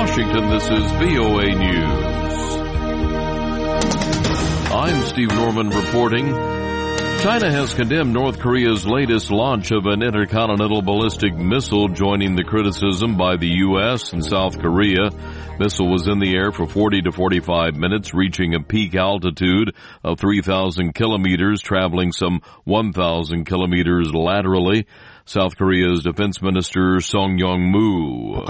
Washington, this is VOA News. I'm Steve Norman reporting. China has condemned North Korea's latest launch of an intercontinental ballistic missile, joining the criticism by the U.S. and South Korea. Missile was in the air for 40 to 45 minutes, reaching a peak altitude of 3,000 kilometers, traveling some 1,000 kilometers laterally. South Korea's Defense Minister Song Yong-moo.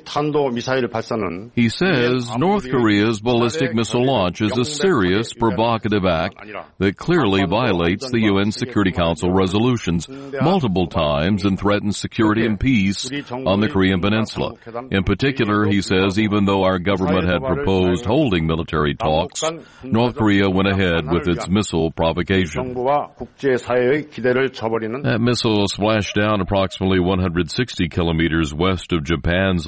He says North Korea's ballistic missile launch is a serious, provocative act that clearly violates the UN Security Council resolutions multiple times and threatens security and peace on the Korean Peninsula. In particular, he says, even though our government had proposed holding military talks, North Korea went ahead with its missile provocation. That missile splashed down approximately 160 kilometers west of Japan's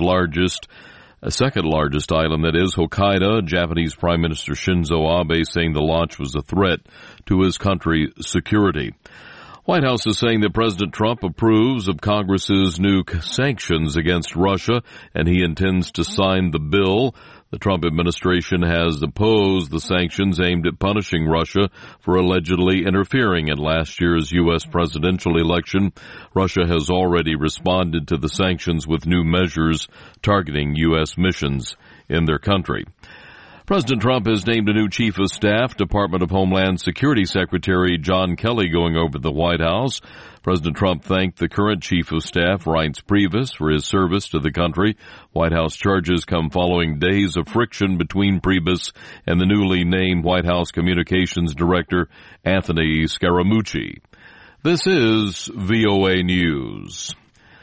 second largest island, that is Hokkaido. Japanese Prime Minister Shinzo Abe saying the launch was a threat to his country's security. White House is saying that President Trump approves of Congress's new sanctions against Russia, and he intends to sign the bill. The Trump administration has opposed the sanctions aimed at punishing Russia for allegedly interfering in last year's U.S. presidential election. Russia has already responded to the sanctions with new measures targeting U.S. missions in their country. President Trump has named a new chief of staff, Department of Homeland Security Secretary John Kelly, going over the White House. President Trump thanked the current chief of staff, Reince Priebus, for his service to the country. White House charges come following days of friction between Priebus and the newly named White House Communications Director, Anthony Scaramucci. This is VOA News.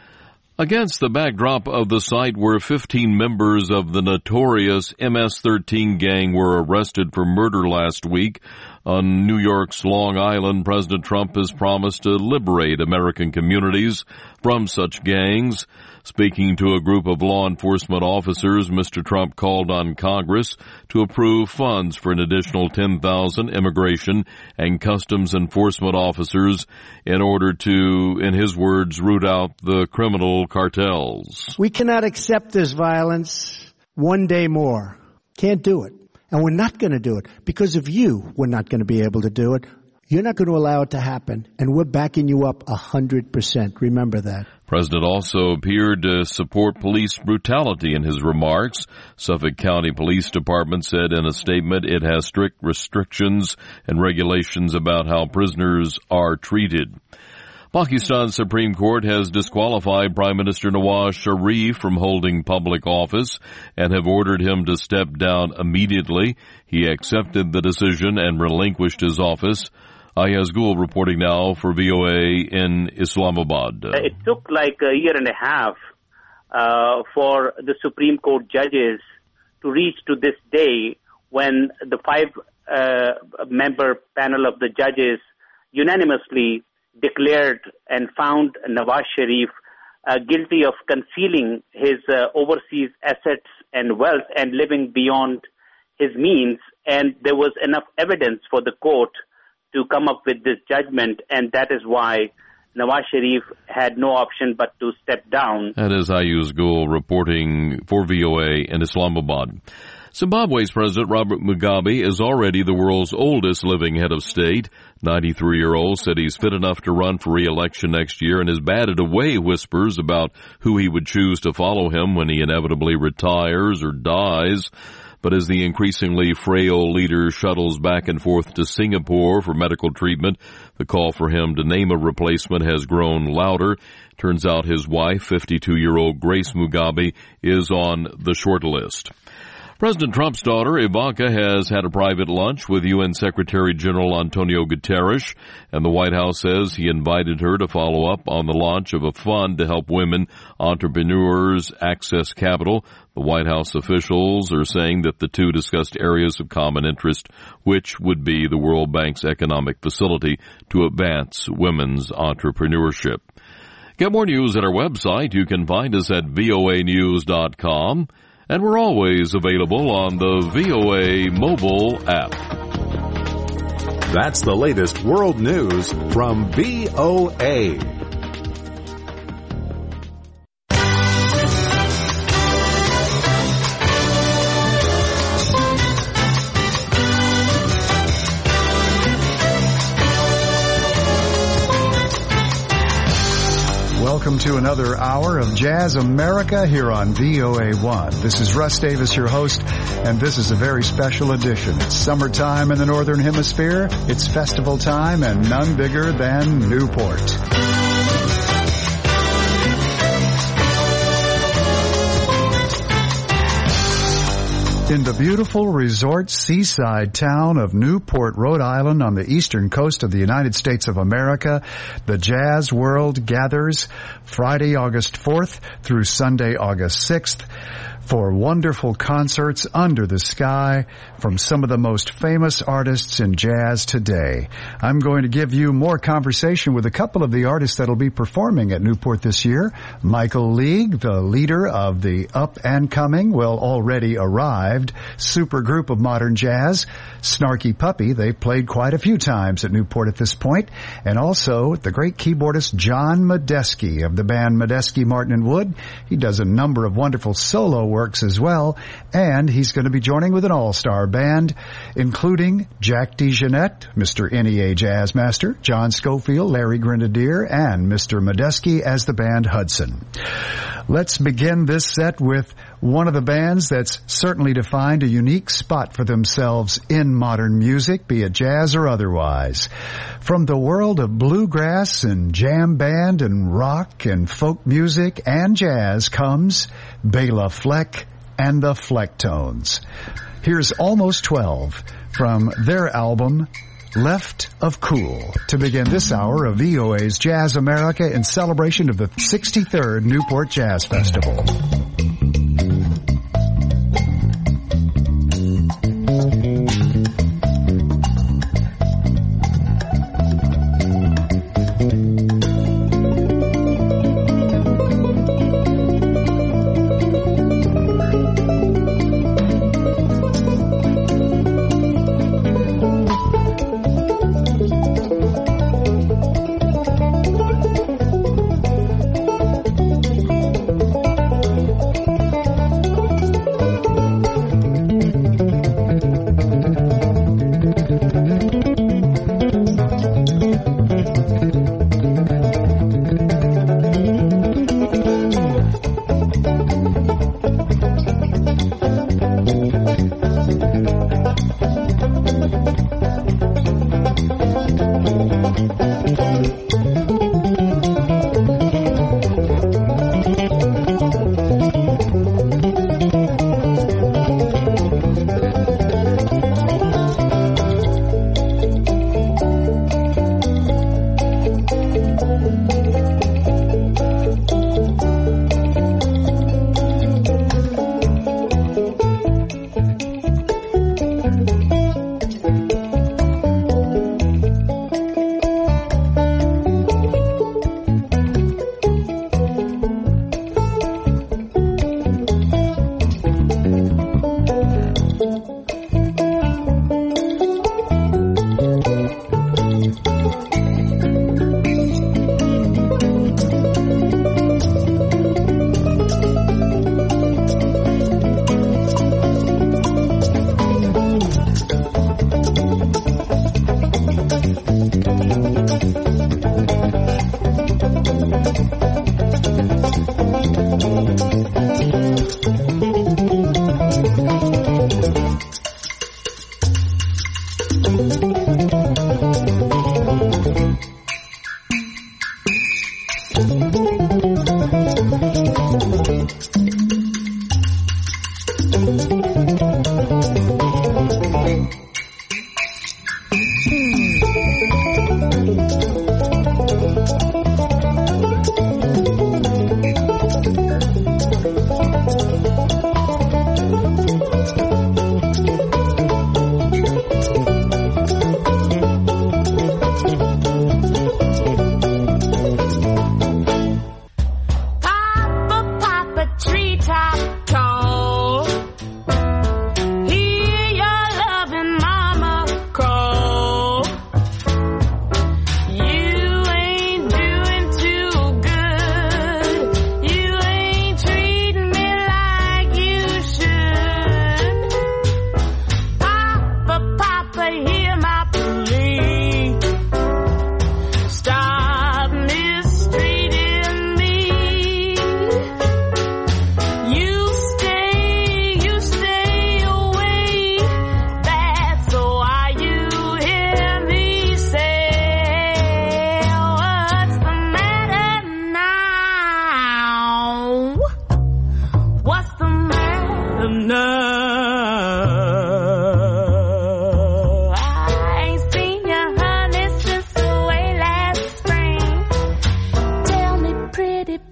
Against the backdrop of the site where 15 members of the notorious MS-13 gang were arrested for murder last week on New York's Long Island, President Trump has promised to liberate American communities from such gangs. Speaking to a group of law enforcement officers, Mr. Trump called on Congress to approve funds for an additional 10,000 immigration and customs enforcement officers in order to, in his words, root out the criminal cartels. We cannot accept this violence one day more. Can't do it. And we're not going to do it. Because of you, we're not going to be able to do it. You're not going to allow it to happen. And we're backing you up 100%. Remember that. President also appeared to support police brutality in his remarks. Suffolk County Police Department said in a statement it has strict restrictions and regulations about how prisoners are treated. Pakistan's Supreme Court has disqualified Prime Minister Nawaz Sharif from holding public office and have ordered him to step down immediately. He accepted the decision and relinquished his office. Ayaz Gul reporting now for VOA in Islamabad. It took like a year and a half for the Supreme Court judges to reach to this day when the five-member panel of the judges unanimously declared and found Nawaz Sharif guilty of concealing his overseas assets and wealth and living beyond his means. And there was enough evidence for the court to come up with this judgment, and that is why Nawaz Sharif had no option but to step down. That is Ayaz Gul reporting for VOA in Islamabad. Zimbabwe's President Robert Mugabe is already the world's oldest living head of state. 93-year-old said he's fit enough to run for re-election next year and has batted away whispers about who he would choose to follow him when he inevitably retires or dies. But as the increasingly frail leader shuttles back and forth to Singapore for medical treatment, the call for him to name a replacement has grown louder. Turns out his wife, 52-year-old Grace Mugabe, is on the short list. President Trump's daughter, Ivanka, has had a private lunch with UN Secretary General Antonio Guterres, and the White House says he invited her to follow up on the launch of a fund to help women entrepreneurs access capital. The White House officials are saying that the two discussed areas of common interest, which would be the World Bank's economic facility to advance women's entrepreneurship. Get more news at our website. You can find us at voanews.com. And we're always available on the VOA mobile app. That's the latest world news from VOA. Welcome to another hour of Jazz America here on VOA1. This is Russ Davis, your host, and this is a very special edition. It's summertime in the Northern Hemisphere. It's festival time, and none bigger than Newport. In the beautiful resort seaside town of Newport, Rhode Island on the eastern coast of the United States of America, the Jazz World gathers Friday, August 4th through Sunday, August 6th for wonderful concerts under the sky from some of the most famous artists in jazz today. I'm going to give you more conversation with a couple of the artists that will be performing at Newport this year. Michael League, the leader of the up-and-coming, already arrived, super group of modern jazz. Snarky Puppy, they played quite a few times at Newport at this point. And also the great keyboardist John Medeski of the band Medeski, Martin and Wood. He does a number of wonderful solo works as well, and he's going to be joining with an all-star band, including Jack DeJohnette, Mr. NEA Jazz Master, John Schofield, Larry Grenadier, and Mr. Medeski as the band Hudson. Let's begin this set with one of the bands that's certainly defined a unique spot for themselves in modern music, be it jazz or otherwise. From the world of bluegrass and jam band and rock and folk music and jazz comes Bela Fleck and the Flecktones. Here's Almost 12 from their album Left of Cool to begin this hour of VOA's Jazz America in celebration of the 63rd Newport Jazz Festival.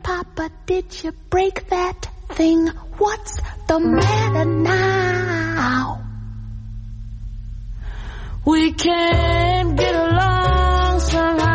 Papa, did you break that thing? What's the matter now? We can't get along somehow.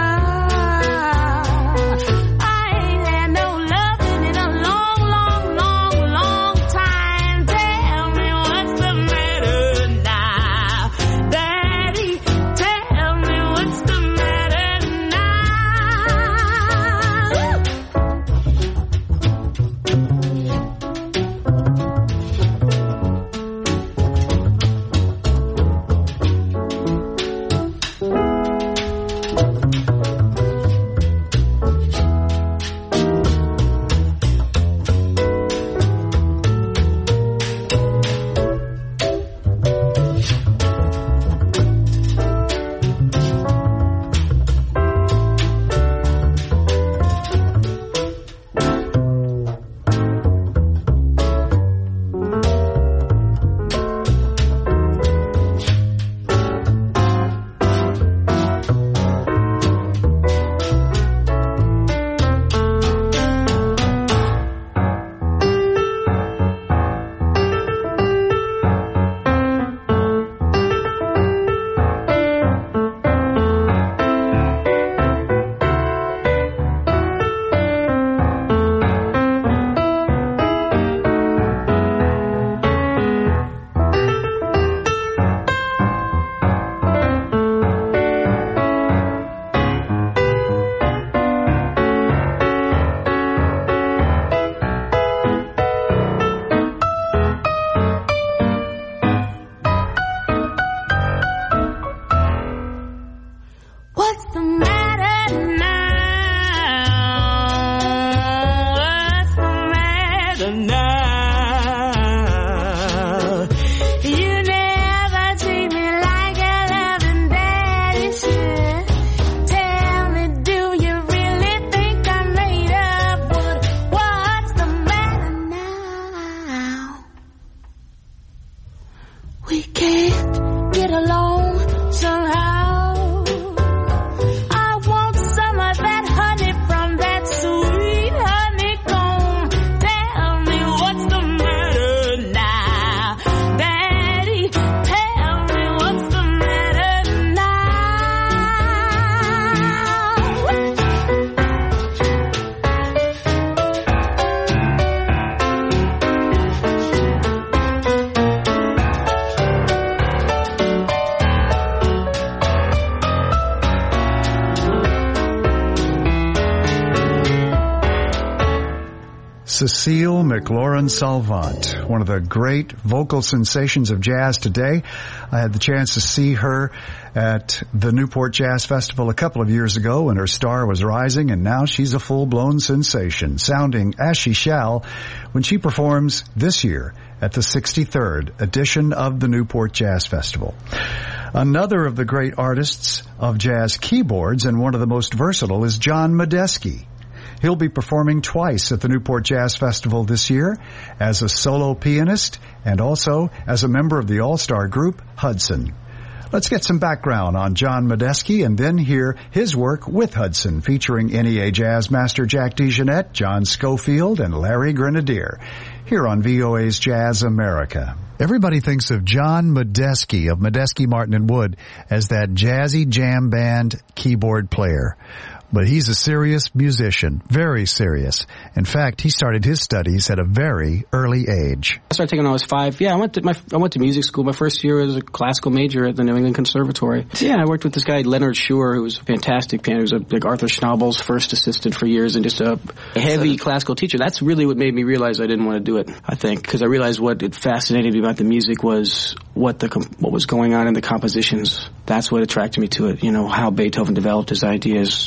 Cecile McLaurin-Salvant, one of the great vocal sensations of jazz today. I had the chance to see her at the Newport Jazz Festival a couple of years ago when her star was rising, and now she's a full-blown sensation, sounding as she shall when she performs this year at the 63rd edition of the Newport Jazz Festival. Another of the great artists of jazz keyboards and one of the most versatile is John Medeski. He'll be performing twice at the Newport Jazz Festival this year as a solo pianist and also as a member of the all-star group Hudson. Let's get some background on John Medeski and then hear his work with Hudson, featuring NEA Jazz Master Jack DeJohnette, John Schofield, and Larry Grenadier, here on VOA's Jazz America. Everybody thinks of John Medeski of Medeski, Martin & Wood as that jazzy jam band keyboard player. But he's a serious musician, very serious. In fact, he started his studies at a very early age. I started taking when I was 5. Yeah, I went to music school. My first year was a classical major at the New England Conservatory. So, yeah, I worked with this guy, Leonard Schur, who was a fantastic pianist. He was like Arthur Schnabel's first assistant for years and just a heavy classical teacher. That's really what made me realize I didn't want to do it, I think, because I realized what it fascinated me about the music was what was going on in the compositions. That's what attracted me to it. You know, how Beethoven developed his ideas,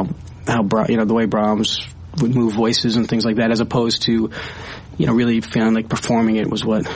how the way Brahms would move voices and things like that, as opposed to, really feeling like performing it was what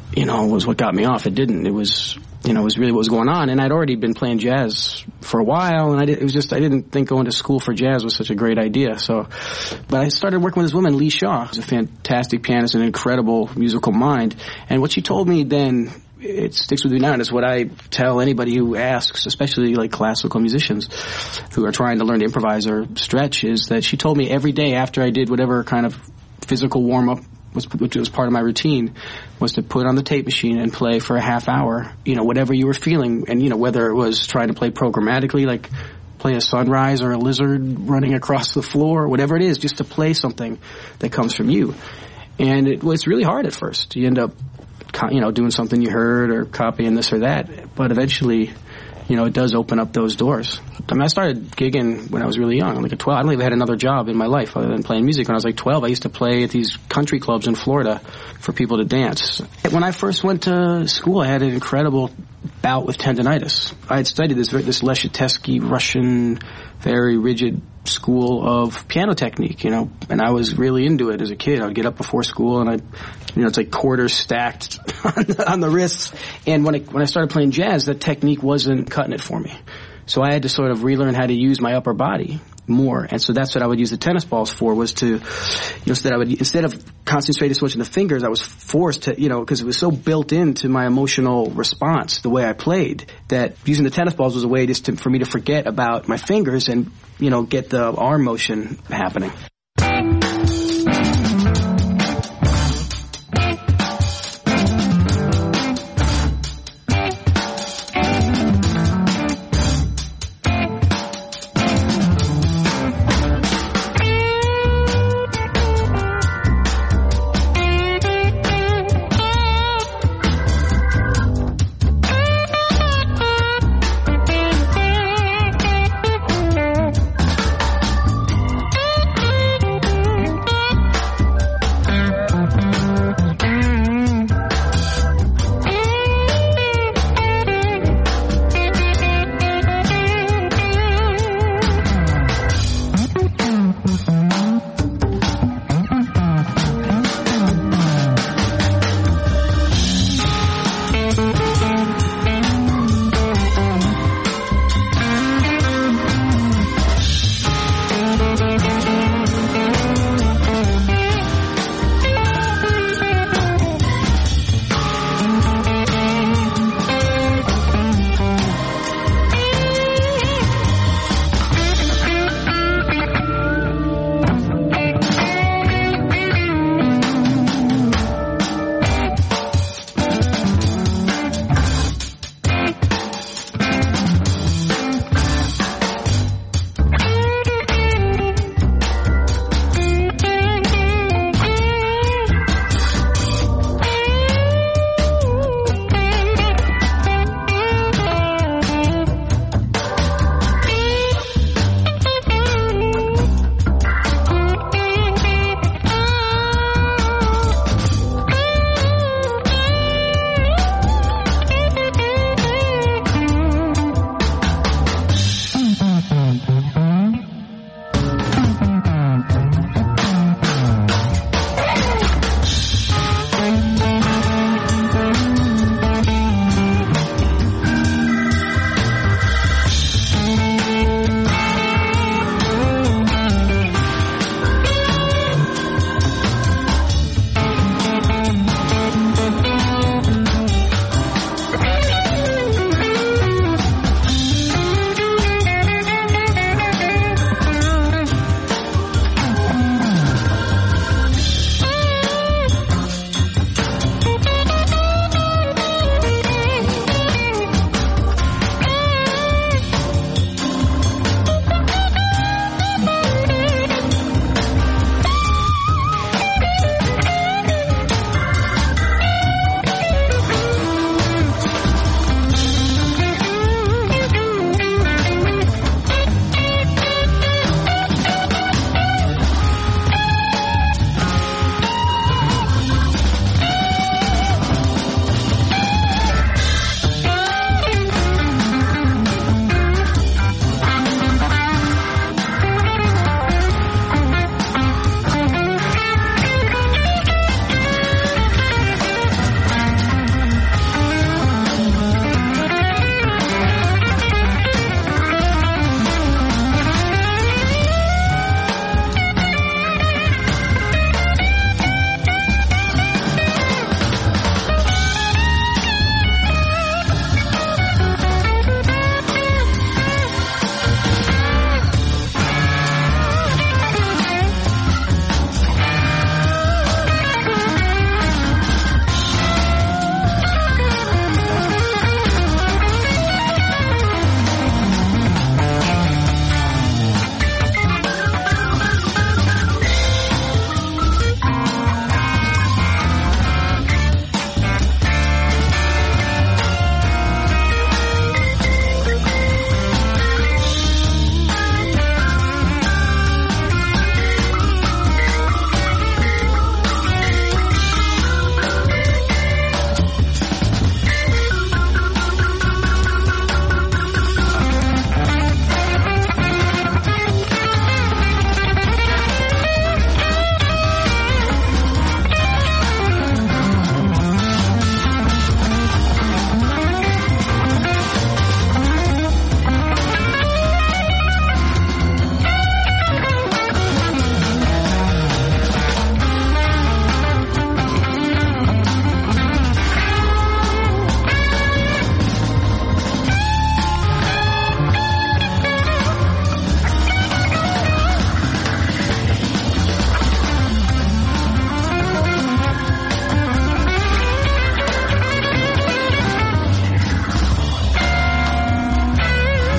got me off. It didn't. It was really what was going on. And I'd already been playing jazz for a while, and I didn't think going to school for jazz was such a great idea. But I started working with this woman, Lee Shaw, who's a fantastic pianist and an incredible musical mind. And what she told me then it sticks with me now, and it's what I tell anybody who asks, especially like classical musicians who are trying to learn to improvise or stretch, is that she told me every day after I did whatever kind of physical warm-up, which was part of my routine, was to put on the tape machine and play for a half hour, whatever you were feeling, and, whether it was trying to play programmatically, like play a sunrise or a lizard running across the floor, whatever it is, just to play something that comes from you. And it's really hard at first. You end up, doing something you heard or copying this or that, but eventually, it does open up those doors. I mean, I started gigging when I was really young, like at 12. I don't even had another job in my life other than playing music. When I was like 12, I used to play at these country clubs in Florida for people to dance. When I first went to school, I had an incredible bout with tendinitis. I had studied this Leschetevsky Russian, very rigid school of piano technique, and I was really into it as a kid. I'd get up before school and it's like quarters stacked on the wrists. And when I started playing jazz, that technique wasn't cutting it for me. So I had to sort of relearn how to use my upper body more. And so that's what I would use the tennis balls for, was to, instead of concentrating so much on the fingers, I was forced to, because it was so built into my emotional response, the way I played, that using the tennis balls was a way just for me to forget about my fingers and, get the arm motion happening.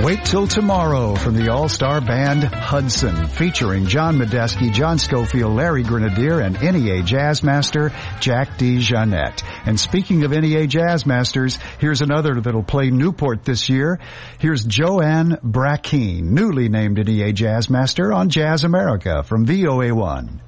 Wait Till Tomorrow from the all-star band Hudson, featuring John Medeski, John Schofield, Larry Grenadier, and NEA Jazz Master Jack DeJohnette. And speaking of NEA Jazz Masters, here's another that'll play Newport this year. Here's Joanne Brackeen, newly named NEA Jazz Master on Jazz America from VOA1.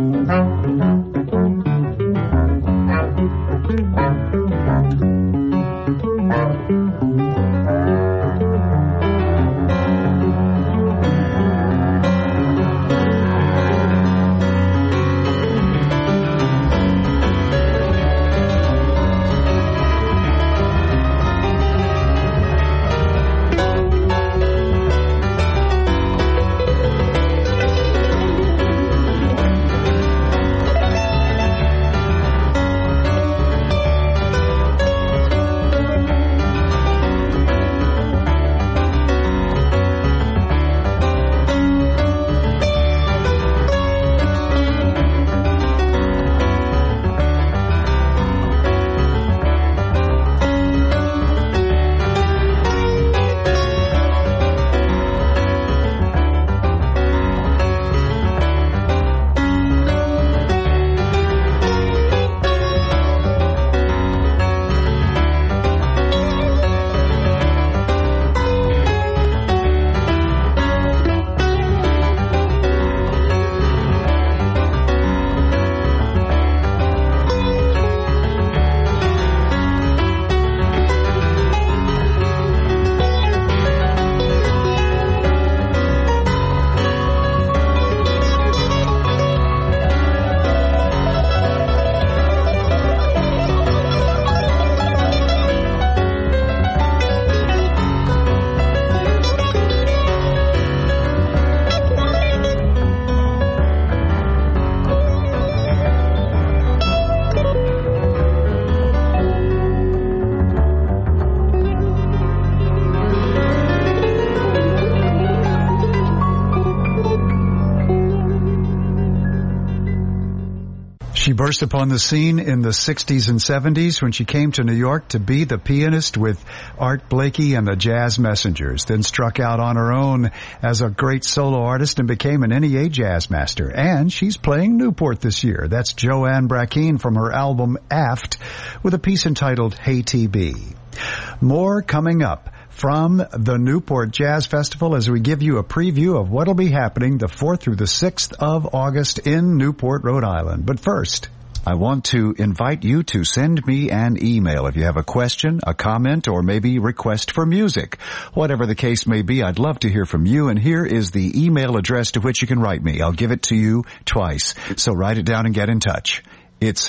She burst upon the scene in the 60s and 70s when she came to New York to be the pianist with Art Blakey and the Jazz Messengers, then struck out on her own as a great solo artist and became an NEA jazz master. And she's playing Newport this year. That's Joanne Brackeen from her album Aft with a piece entitled Hey TB. More coming up from the Newport Jazz Festival as we give you a preview of what'll be happening the 4th through the 6th of August in Newport, Rhode Island. But first, I want to invite you to send me an email if you have a question, a comment, or maybe request for music. Whatever the case may be, I'd love to hear from you, and here is the email address to which you can write me. I'll give it to you twice, so write it down and get in touch. It's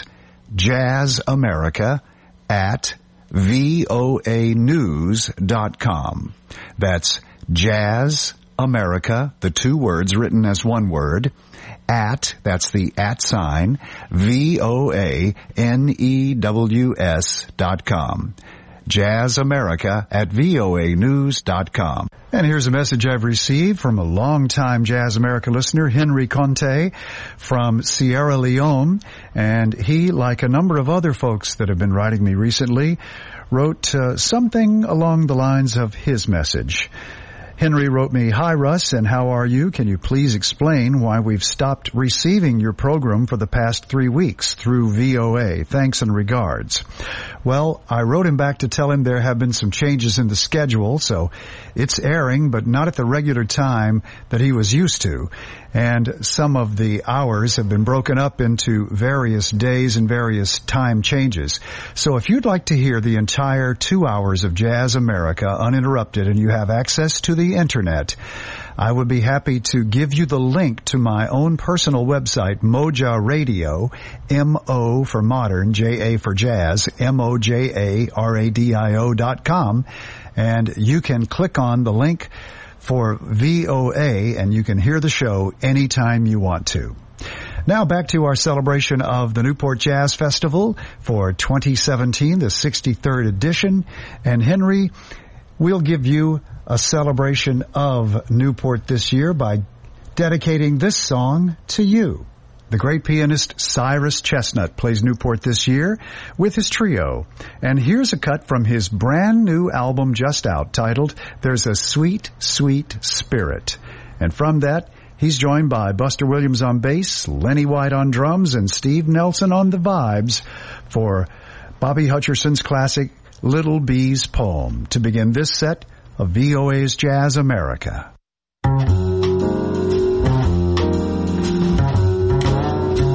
jazzamerica@voanews.com. That's Jazz America, the two words written as one word, at, that's the at sign, VOANEWS.com. jazzamerica@voanews.com. And here's a message I've received from a longtime Jazz America listener, Henry Conte from Sierra Leone. And he, like a number of other folks that have been writing me recently, wrote something along the lines of his message. Henry wrote me, "Hi Russ, and how are you? Can you please explain why we've stopped receiving your program for the past 3 weeks through VOA? Thanks and regards." Well, I wrote him back to tell him there have been some changes in the schedule, so it's airing, but not at the regular time that he was used to. And some of the hours have been broken up into various days and various time changes. So if you'd like to hear the entire 2 hours of Jazz America uninterrupted and you have access to the internet, I would be happy to give you the link to my own personal website, Moja Radio, M-O for modern, J-A for jazz, MOJARADIO.com, and you can click on the link for VOA and you can hear the show anytime you want to. Now back to our celebration of the Newport Jazz Festival for 2017, the 63rd edition. And Henry, we'll give you a celebration of Newport this year by dedicating this song to you. The great pianist Cyrus Chestnut plays Newport this year with his trio. And here's a cut from his brand new album just out titled There's a Sweet, Sweet Spirit. And from that, he's joined by Buster Williams on bass, Lenny White on drums, and Steve Nelson on the vibes for Bobby Hutcherson's classic Little Bee's Poem to begin this set of VOA's Jazz America.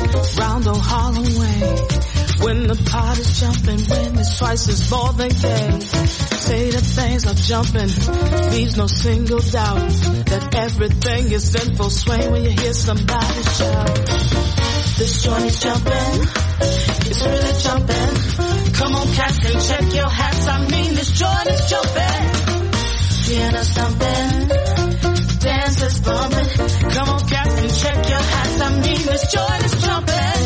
round on Harlem Way. When the party's jumping, when it's twice as more than gay. Say that things are jumping, leaves no single doubt that everything is in full swing when you hear somebody shout. This joint is jumping, it's really jumping. Come on, cats, and check your hats. I mean, this joint is jumping. Piano stomping, dancers bumping. Come on, cats, and check your hats. I mean, this joint is jumping.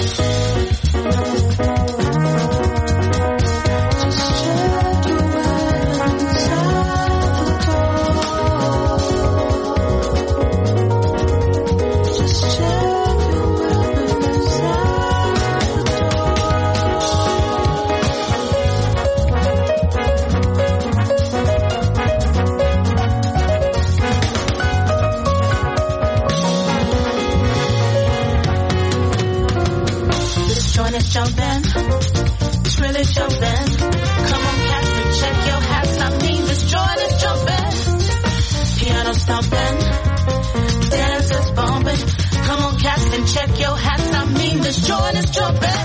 Jumping, it's really jumping. Come on, cats, and check your hats. I mean, this joint is jumping. Piano stomping, dancers bumping. Come on, cats, and check your hats. I mean, this joint is jumping.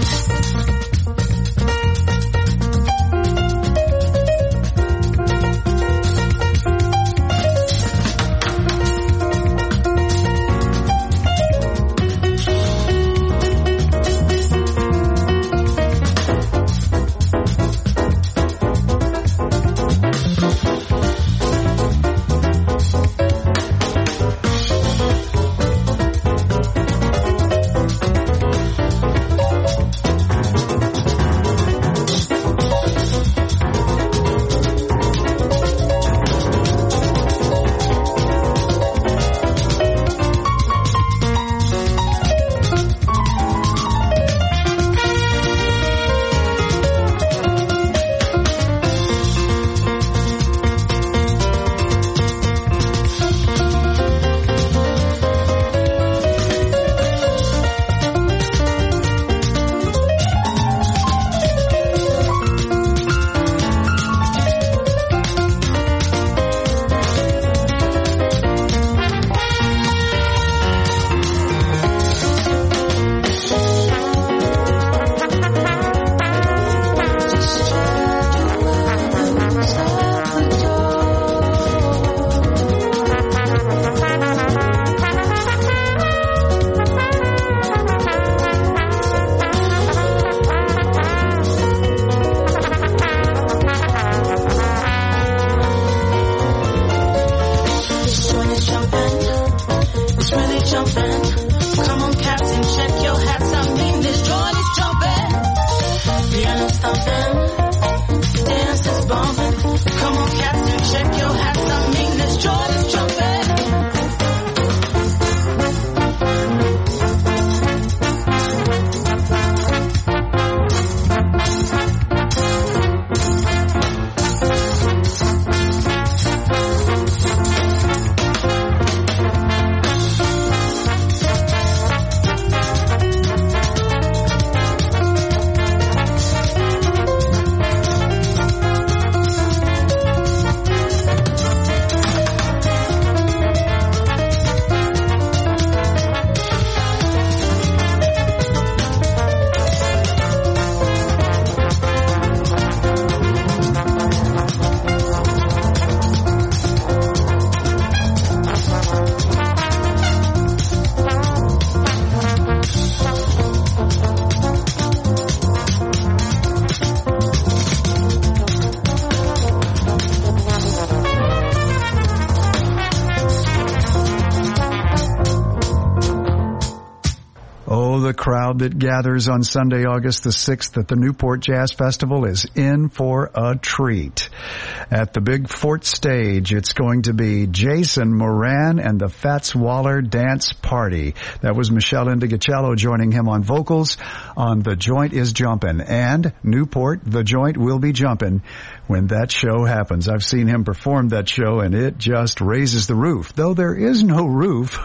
The crowd that gathers on Sunday, August the 6th at the Newport Jazz Festival is in for a treat. At the Big Fort stage, it's going to be Jason Moran and the Fats Waller Dance Party. That was Michelle Indigocello joining him on vocals on The Joint is Jumpin'. And Newport, The Joint will be jumpin' when that show happens. I've seen him perform that show and it just raises the roof. Though there is no roof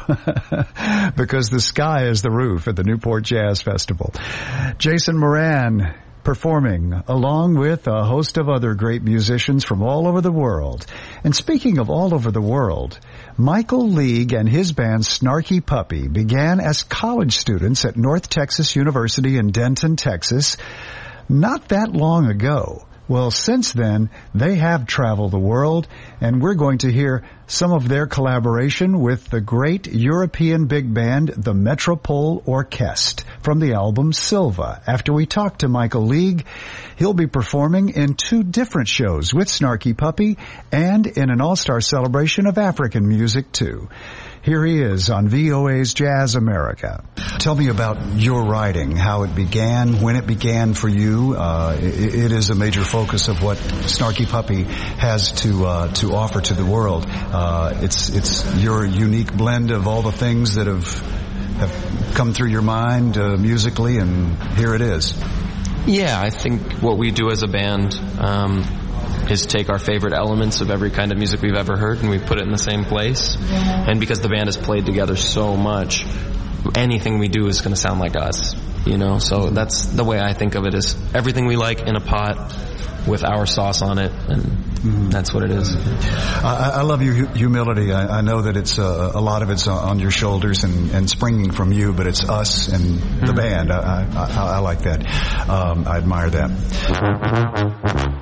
because the sky is the roof at the Newport Jazz Festival. Jason Moran performing along with a host of other great musicians from all over the world. And speaking of all over the world, Michael League and his band Snarky Puppy began as college students at North Texas University in Denton, Texas, not that long ago. Well, since then, they have traveled the world, and we're going to hear some of their collaboration with the great European big band, the Metropole Orchestre, from the album Silva. After we talk to Michael League, he'll be performing in 2 different shows with Snarky Puppy and in an all-star celebration of African music, too. Here he is on VOA's Jazz America. Tell me about your writing, how it began, when it began for you. It is a major focus of what Snarky Puppy has to offer to the world. It's your unique blend of all the things that have come through your mind musically, and here it is. Yeah, I think what we do as a band is take our favorite elements of every kind of music we've ever heard and we put it in the same place. And because the band has played together so much, anything we do is going to sound like us, you know? So that's the way I think of it, is everything we like in a pot with our sauce on it, and that's what it is. I love your humility. I know that it's a lot of it's on your shoulders and springing from you, but it's us and the band. I like that. I admire that.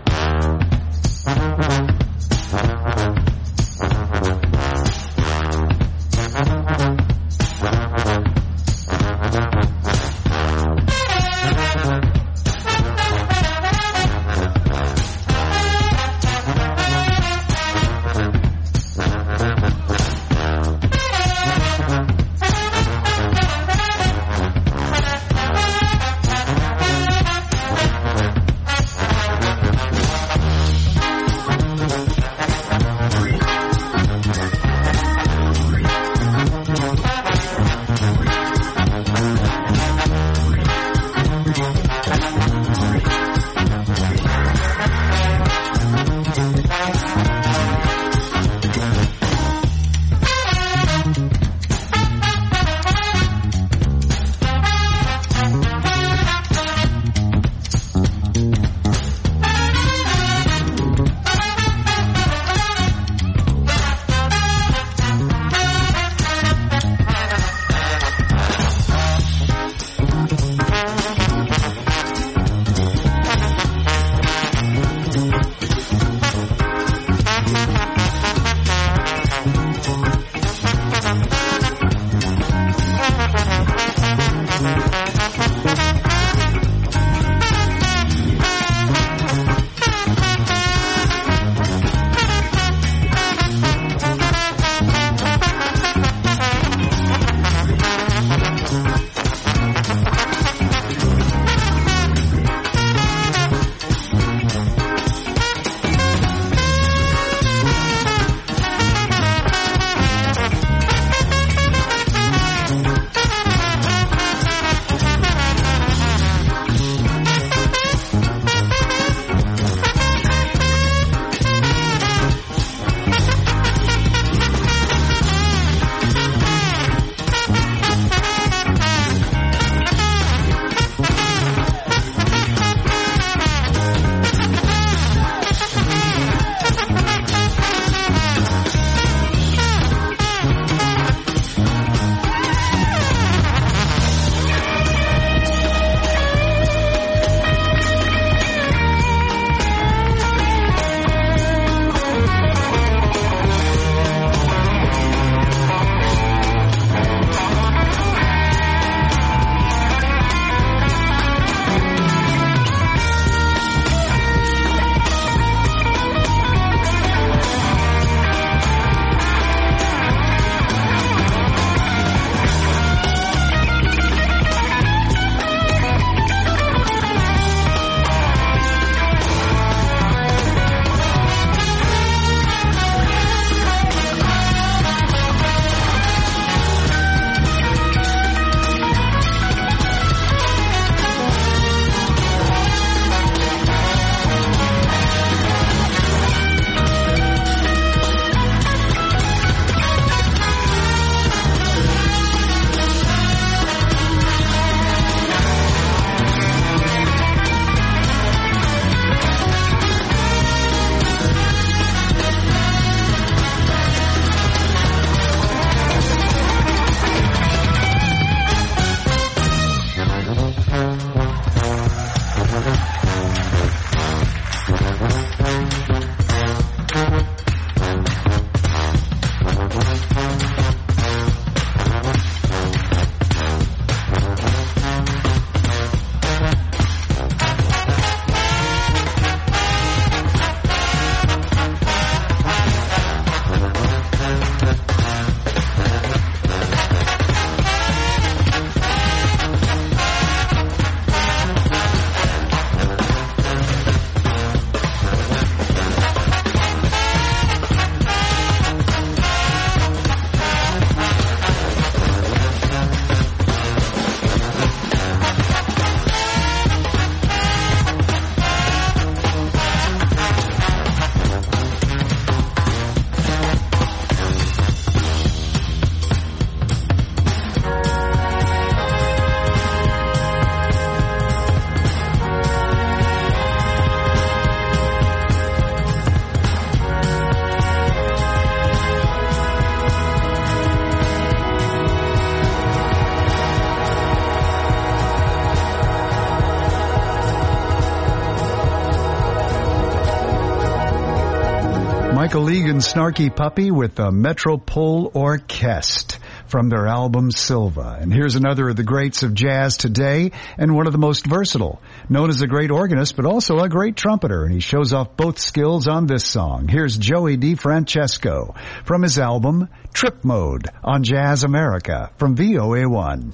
Michael Egan's Snarky Puppy with the Metropole Orchestre from their album Silva. And here's another of the greats of jazz today, and one of the most versatile. Known as a great organist, but also a great trumpeter, and he shows off both skills on this song. Here's Joey DeFrancesco from his album Trip Mode on Jazz America from VOA1.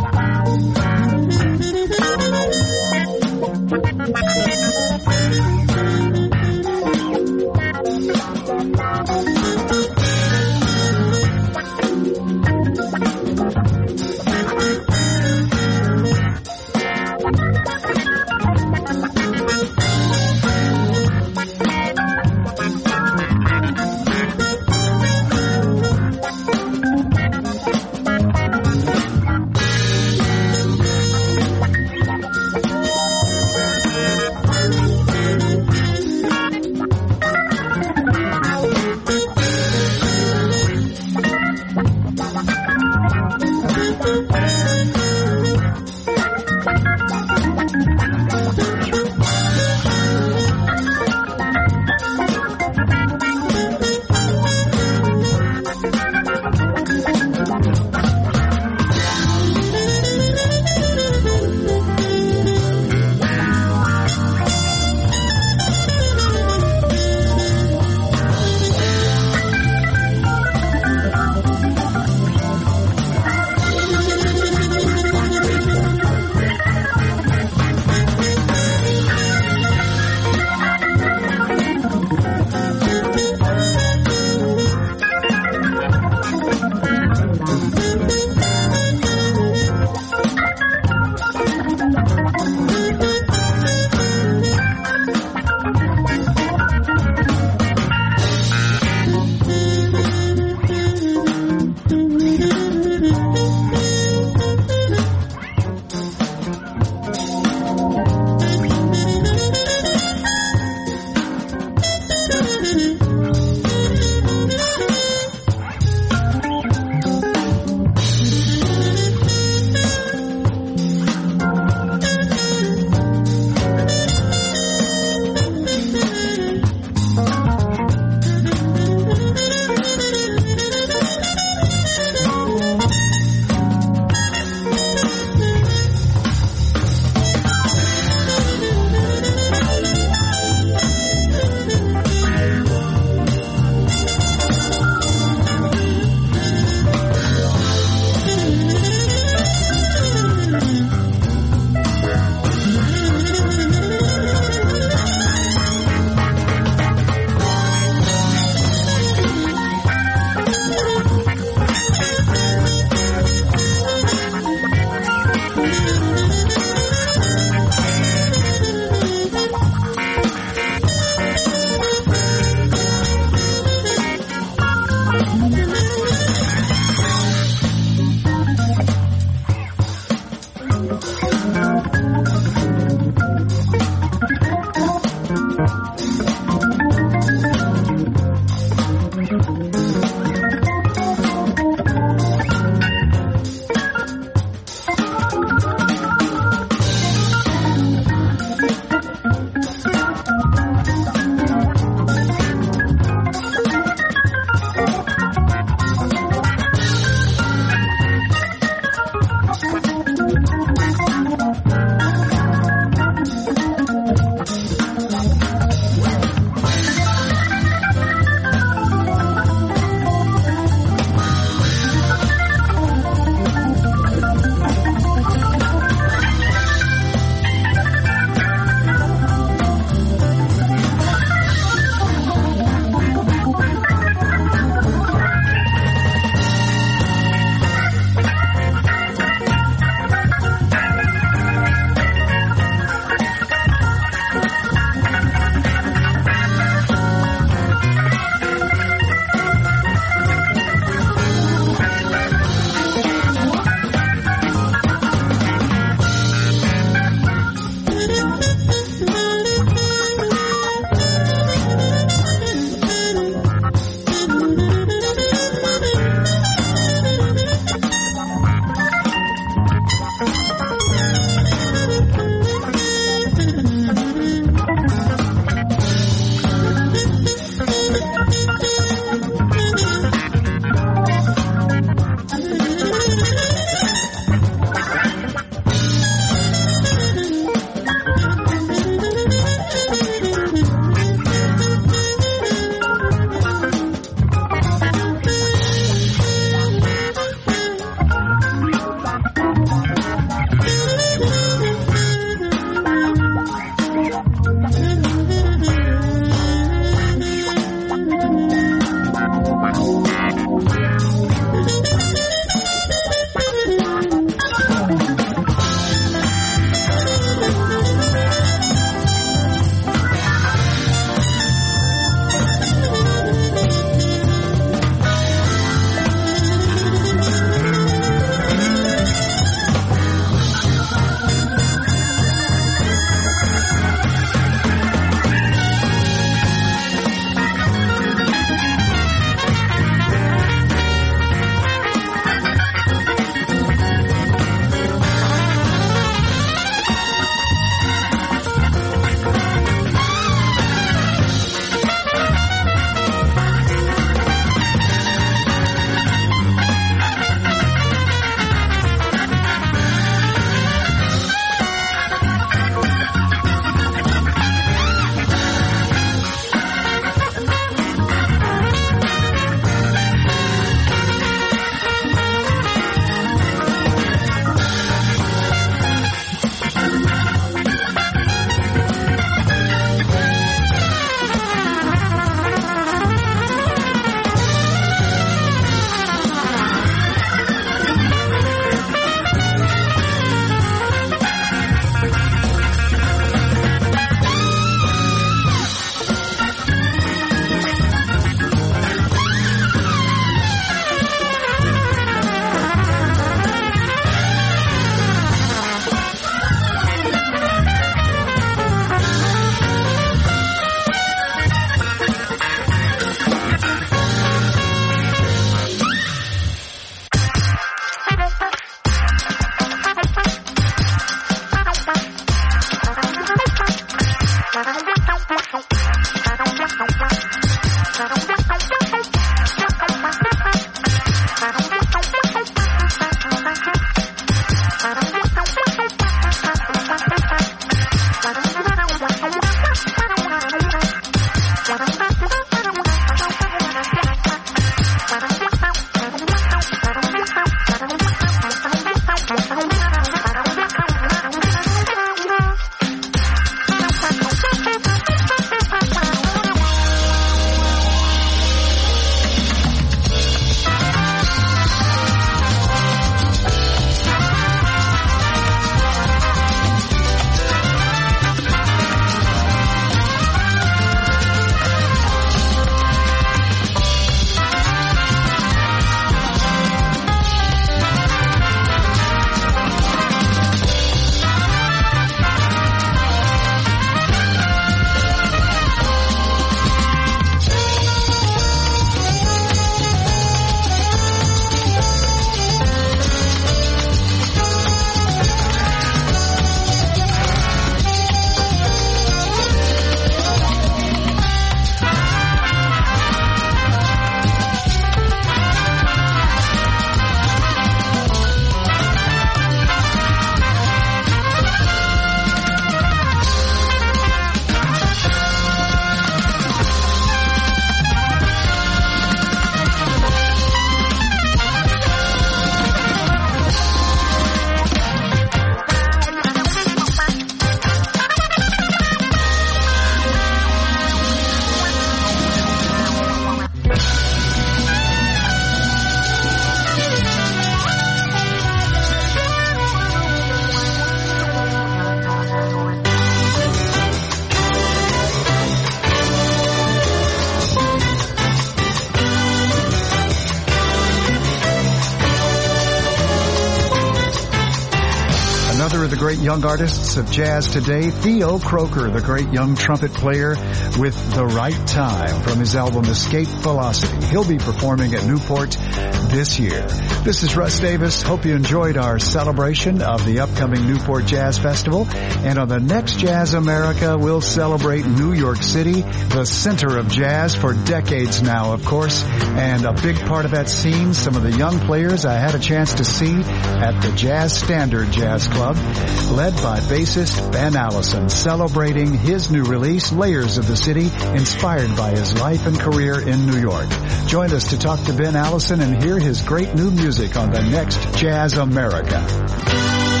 Another of the great young artists of jazz today, Theo Croker, the great young trumpet player with The Right Time from his album Escape Velocity. He'll be performing at Newport this year. This is Russ Davis. Hope you enjoyed our celebration of the upcoming Newport Jazz Festival. And on the next Jazz America, we'll celebrate New York City, the center of jazz for decades now, of course. And a big part of that scene, some of the young players I had a chance to see at the Jazz Standard Jazz Club, led by bassist Ben Allison, celebrating his new release, Layers of the City, inspired by his life and career in New York. Join us to talk to Ben Allison and hear his great new music on the next Jazz America.